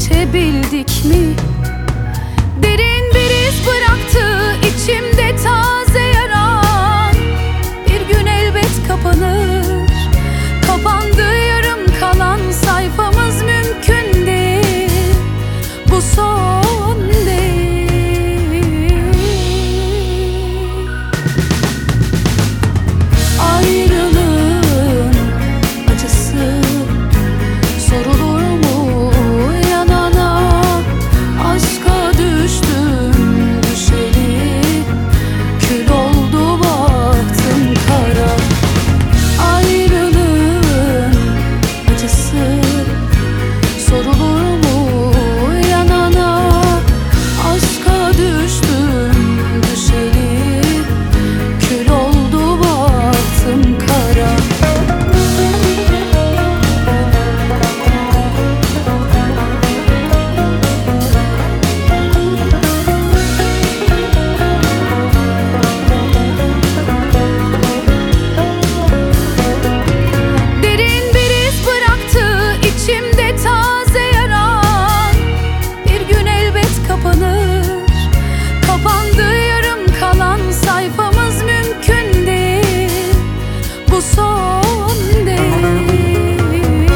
geçebildik mi? Derin bir iz bıraktı içimde taze yaran. Bir gün elbet kapanır. Kapandı yarım kalan sayfamız, mümkün değil. Bu son değil. Ayrılığın acısı sorulur mu yanana? Aşka düştüm düşeli, kül oldu baktım kara. Ayrılığın acısı sorulur mu yanana? Aşka düştüm düşeli, kül oldu baktım kara. Derin bir iz bıraktı içimde taze yaran. Bir gün elbet kapanır. Kapandı yarım kalan sayfamız, mümkün değil. Bu son değil.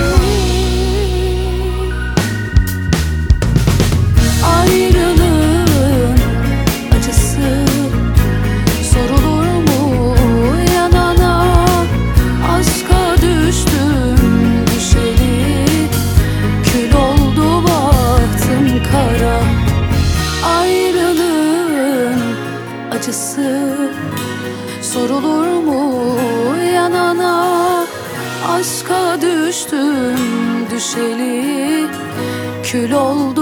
Ayrılığın acısı sorulur mu yanana? Aşka düştüm düşeli, kül oldu baktım kara. Ayrılığın acısı sorulur mu yanana? Aşka düştüm düşeli, kül oldu